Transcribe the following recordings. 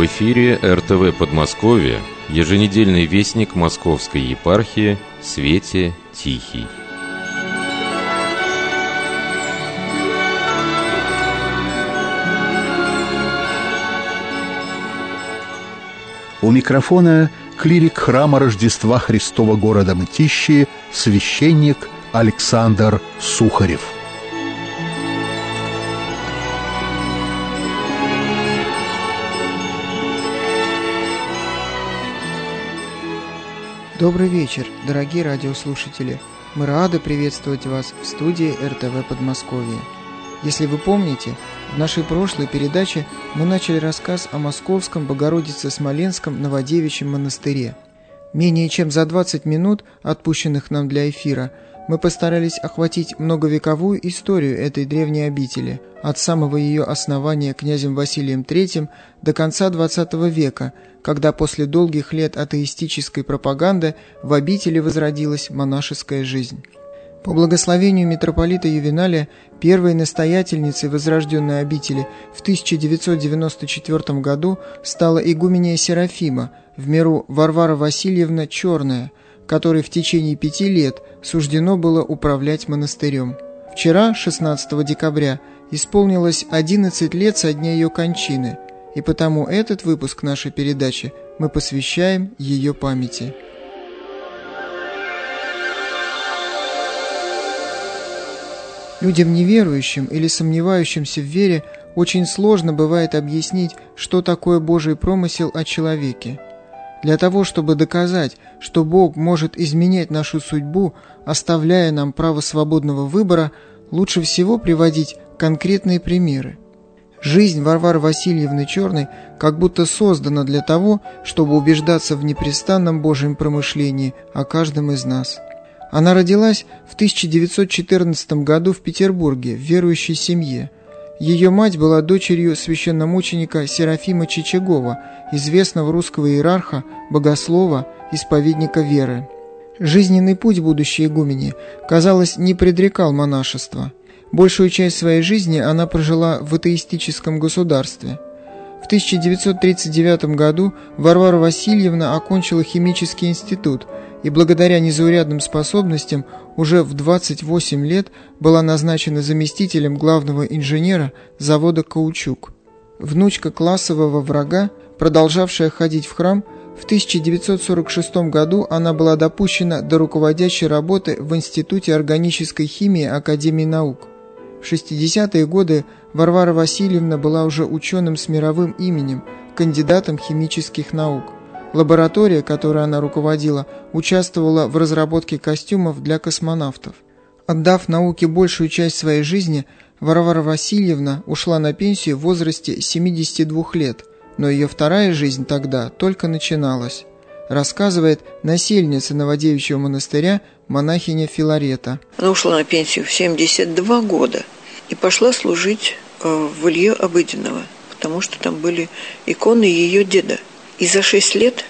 В эфире РТВ Подмосковье, еженедельный вестник Московской епархии «Свете Тихий». У микрофона клирик храма Рождества Христова города Мытищи, священник Александр Сухарев. Добрый вечер, дорогие радиослушатели! Мы рады приветствовать вас в студии РТВ Подмосковье. Если вы помните, в нашей прошлой передаче мы начали рассказ о Московском Богородице-Смоленском Новодевичьем монастыре. Менее чем за 20 минут, отпущенных нам для эфира, мы постарались охватить многовековую историю этой древней обители, от самого ее основания князем Василием III до конца XX века, когда после долгих лет атеистической пропаганды в обители возродилась монашеская жизнь. По благословению митрополита Ювеналия, первой настоятельницей возрожденной обители в 1994 году стала игуменья Серафима, в миру Варвара Васильевна Черная, которой в течение 5 лет суждено было управлять монастырем. Вчера, 16 декабря, исполнилось 11 лет со дня ее кончины, и потому этот выпуск нашей передачи мы посвящаем ее памяти. Людям неверующим или сомневающимся в вере очень сложно бывает объяснить, что такое Божий промысел о человеке. Для того, чтобы доказать, что Бог может изменять нашу судьбу, оставляя нам право свободного выбора, лучше всего приводить конкретные примеры. Жизнь Варвары Васильевны Черной как будто создана для того, чтобы убеждаться в непрестанном Божьем промышлении о каждом из нас. Она родилась в 1914 году в Петербурге в верующей семье. Ее мать была дочерью священномученика Серафима Чичагова, известного русского иерарха, богослова, исповедника веры. Жизненный путь будущей игумени, казалось, не предрекал монашества. Большую часть своей жизни она прожила в атеистическом государстве. В 1939 году Варвара Васильевна окончила химический институт и благодаря незаурядным способностям уже в 28 лет была назначена заместителем главного инженера завода «Каучук». Внучка классового врага, продолжавшая ходить в храм, в 1946 году она была допущена до руководящей работы в Институте органической химии Академии наук. В 60-е годы Варвара Васильевна была уже ученым с мировым именем, кандидатом химических наук. Лаборатория, которой она руководила, участвовала в разработке костюмов для космонавтов. Отдав науке большую часть своей жизни, Варвара Васильевна ушла на пенсию в возрасте 72 лет, но ее вторая жизнь тогда только начиналась, рассказывает насельница Новодевичьего монастыря монахиня Филарета. Она ушла на пенсию в 72 года и пошла служить в Илью Обыденного, потому что там были иконы ее деда. И за 6 лет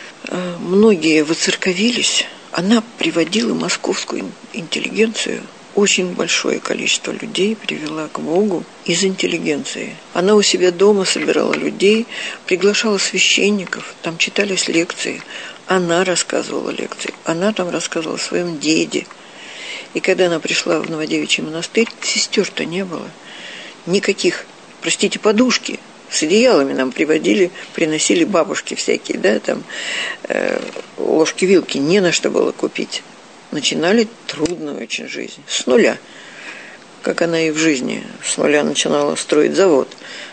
многие воцерковились. Она приводила московскую интеллигенцию, очень большое количество людей привела к Богу из интеллигенции. Она у себя дома собирала людей, приглашала священников, там читались лекции. Она рассказывала лекции, она там рассказывала о своем деде. И когда она пришла в Новодевичий монастырь, сестер-то не было. Никаких, подушки. С одеялами нам приносили бабушки всякие, да, там ложки-вилки, не на что было купить. Начинали трудную очень жизнь, с нуля, как она и в жизни с нуля начинала строить завод.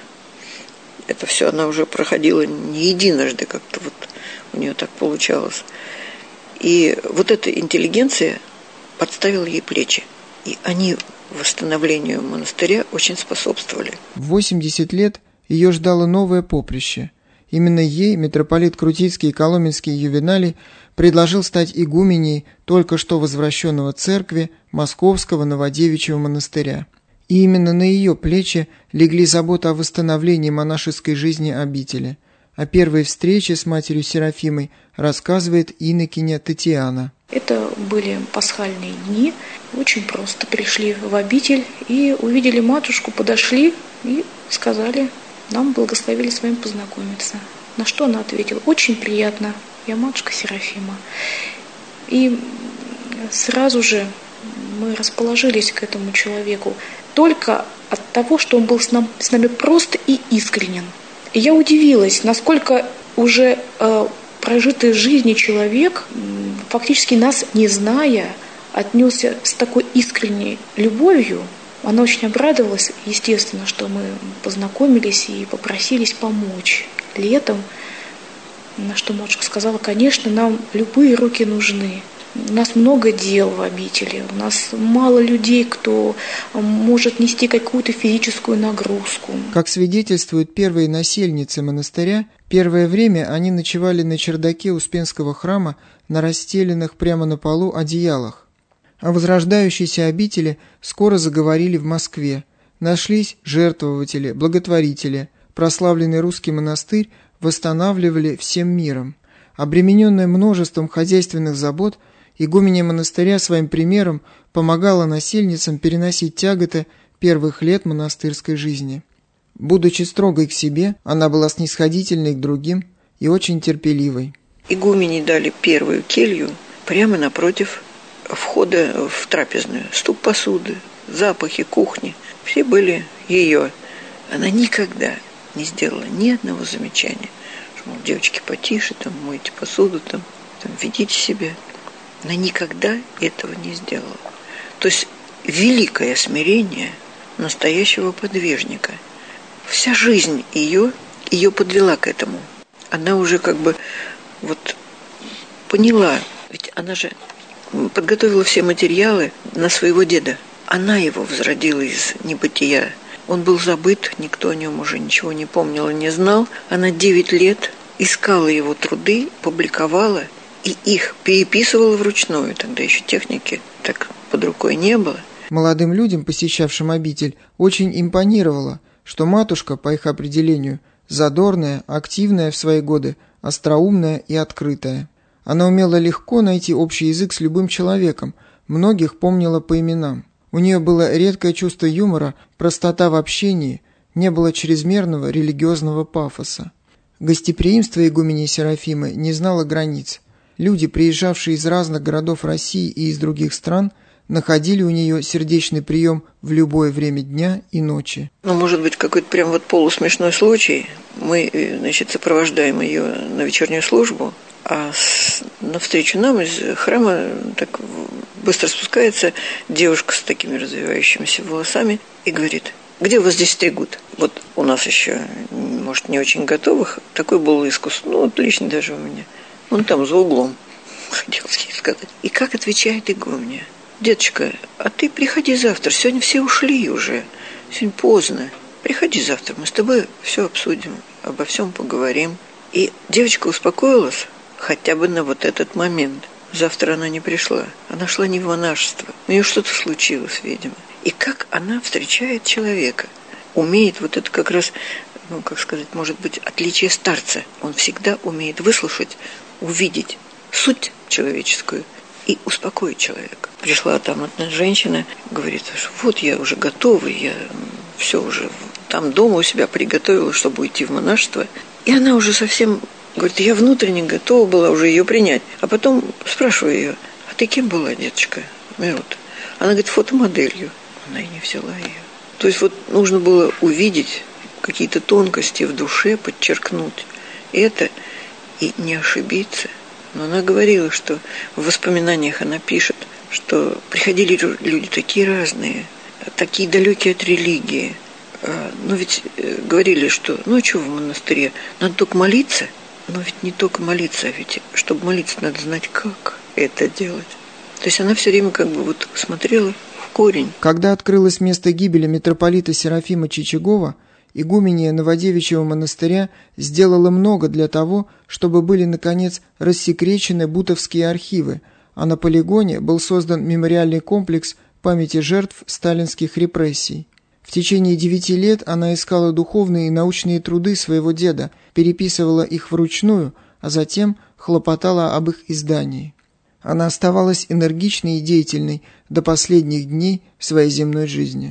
Это все она уже проходила не единожды, как-то вот у нее так получалось. И вот эта интеллигенция подставила ей плечи, и они восстановлению монастыря очень способствовали. В 80 лет ее ждало новое поприще. Именно ей митрополит Крутицкий и Коломенский Ювеналий предложил стать игуменей только что возвращенного церкви Московского Новодевичьего монастыря. И именно на ее плечи легли заботы о восстановлении монашеской жизни обители. О первой встрече с матерью Серафимой рассказывает инокиня Татьяна. Это были пасхальные дни. Очень просто пришли в обитель и увидели матушку, подошли и сказали: нам благословили с вами познакомиться. На что она ответила: очень приятно, я матушка Серафима. И сразу же мы расположились к этому человеку только от того, что он был с нами прост и искренен. И я удивилась, насколько уже прожитый в жизни человек, фактически нас не зная, отнесся с такой искренней любовью. Она очень обрадовалась, естественно, что мы познакомились и попросились помочь летом. На что матушка сказала: конечно, нам любые руки нужны. У нас много дел в обители, у нас мало людей, кто может нести какую-то физическую нагрузку. Как свидетельствуют первые насельницы монастыря, первое время они ночевали на чердаке Успенского храма на расстеленных прямо на полу одеялах. О возрождающейся обители скоро заговорили в Москве. Нашлись жертвователи, благотворители. Прославленный русский монастырь восстанавливали всем миром. Обремененная множеством хозяйственных забот, игуменья монастыря своим примером помогала насельницам переносить тяготы первых лет монастырской жизни. Будучи строгой к себе, она была снисходительной к другим и очень терпеливой. Игумени дали первую келью прямо напротив входа в трапезную. Стук посуды, запахи кухни, все были ее. Она никогда не сделала ни одного замечания. Что, мол, девочки, потише, там, мойте посуду, там, ведите себя. Она никогда этого не сделала. То есть великое смирение настоящего подвижника. Вся жизнь ее подвела к этому. Она уже как бы вот поняла, ведь она же подготовила все материалы на своего деда. Она его возродила из небытия. Он был забыт, никто о нем уже ничего не помнил и не знал. Она 9 лет искала его труды, публиковала и их переписывала вручную. Тогда еще техники так под рукой не было. Молодым людям, посещавшим обитель, очень импонировало, что матушка, по их определению, задорная, активная в свои годы, остроумная и открытая. Она умела легко найти общий язык с любым человеком, многих помнила по именам. У нее было редкое чувство юмора, простота в общении, не было чрезмерного религиозного пафоса. Гостеприимство игуменьи Серафимы не знало границ. Люди, приезжавшие из разных городов России и из других стран, находили у нее сердечный прием в любое время дня и ночи. Ну, может быть, какой-то прям вот полусмешной случай. Мы, значит, сопровождаем ее на вечернюю службу, а навстречу нам из храма так быстро спускается девушка с такими развивающимися волосами и говорит: где вас здесь стригут? Вот у нас еще, может, не очень готовых, такой был искус, ну, отлично даже у меня. Он там за углом, хотел ей сказать. И как отвечает игуменья: деточка, а ты приходи завтра, сегодня все ушли уже, сегодня поздно. Приходи завтра, мы с тобой все обсудим, обо всем поговорим. И девочка успокоилась хотя бы на вот этот момент. Завтра она не пришла, она шла не в монашество, у нее что-то случилось, видимо. И как она встречает человека, умеет вот это как раз, ну, как сказать, может быть, отличие старца. Он всегда умеет выслушать, увидеть суть человеческую и успокоить человека. Пришла там одна женщина, говорит: вот я уже готова, я все уже там дома у себя приготовила, чтобы уйти в монашество. И она уже совсем, говорит, я внутренне готова была уже ее принять. А потом спрашиваю ее: а ты кем была, деточка? Вот. Она говорит: фотомоделью. Она и не взяла ее. То есть вот нужно было увидеть какие-то тонкости в душе, подчеркнуть это и не ошибиться. Но она говорила, что в воспоминаниях она пишет, что приходили люди такие разные, такие далекие от религии. Но ведь говорили, что ну а что в монастыре? Надо только молиться. Но ведь не только молиться, а ведь чтобы молиться, надо знать, как это делать. То есть она все время как бы вот смотрела в корень. Когда открылось место гибели митрополита Серафима Чичагова, игуменья Новодевичьего монастыря сделала много для того, чтобы были, наконец, рассекречены бутовские архивы, а на полигоне был создан мемориальный комплекс памяти жертв сталинских репрессий. В течение 9 лет она искала духовные и научные труды своего деда, переписывала их вручную, а затем хлопотала об их издании. Она оставалась энергичной и деятельной до последних дней своей земной жизни.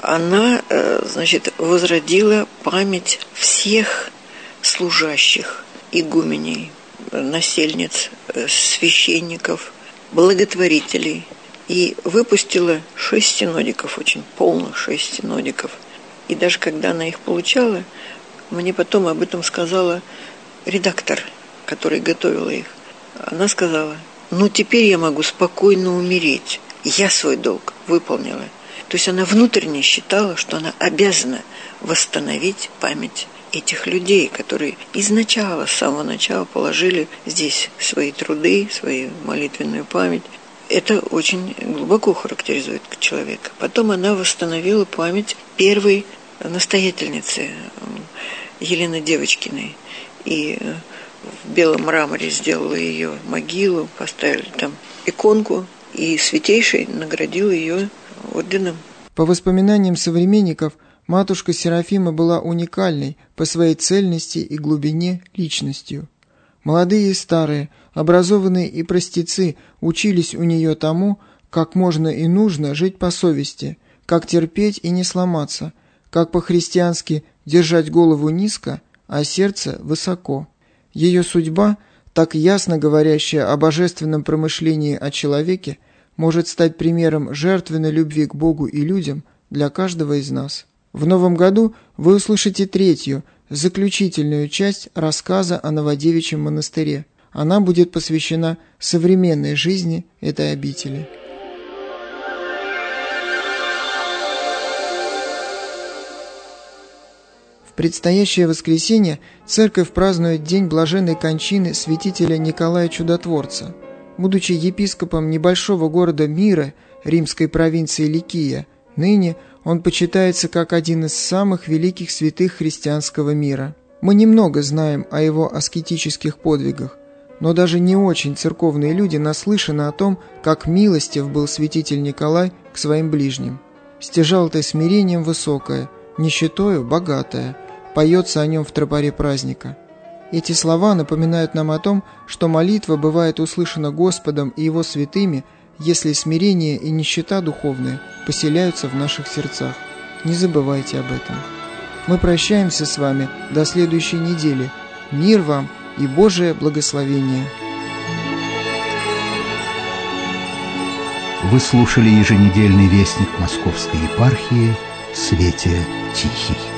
она, значит, возродила память всех служащих, игуменей, насельниц, священников, благотворителей, и выпустила 6 синодиков, очень полных 6 синодиков. И даже когда она их получала, мне потом об этом сказала редактор, который готовила их. Она сказала: ну теперь я могу спокойно умереть, я свой долг выполнила. То есть она внутренне считала, что она обязана восстановить память этих людей, которые изначально, с самого начала положили здесь свои труды, свою молитвенную память. Это очень глубоко характеризует человека. Потом она восстановила память первой настоятельницы Елены Девочкиной. И в белом мраморе сделала ее могилу, поставили там иконку, и Святейший наградил ее орденом. По воспоминаниям современников, матушка Серафима была уникальной по своей цельности и глубине личностью. Молодые и старые, образованные и простецы учились у нее тому, как можно и нужно жить по совести, как терпеть и не сломаться, как по-христиански держать голову низко, а сердце высоко. Ее судьба, так ясно говорящая о божественном промышлении о человеке, может стать примером жертвенной любви к Богу и людям для каждого из нас. В новом году вы услышите 3-ю, заключительную часть рассказа о Новодевичьем монастыре. Она будет посвящена современной жизни этой обители. В предстоящее воскресенье церковь празднует день блаженной кончины святителя Николая Чудотворца. Будучи епископом небольшого города Мира, римской провинции Ликия, ныне он почитается как один из самых великих святых христианского мира. Мы немного знаем о его аскетических подвигах, но даже не очень церковные люди наслышаны о том, как милостив был святитель Николай к своим ближним. Стяжал-то смирением высокое, нищетою богатое, поется о нем в тропаре праздника. Эти слова напоминают нам о том, что молитва бывает услышана Господом и Его святыми, если смирение и нищета духовная поселяются в наших сердцах. Не забывайте об этом. Мы прощаемся с вами до следующей недели. Мир вам и Божие благословение. Вы слушали еженедельный вестник Московской епархии «Свете Тихий».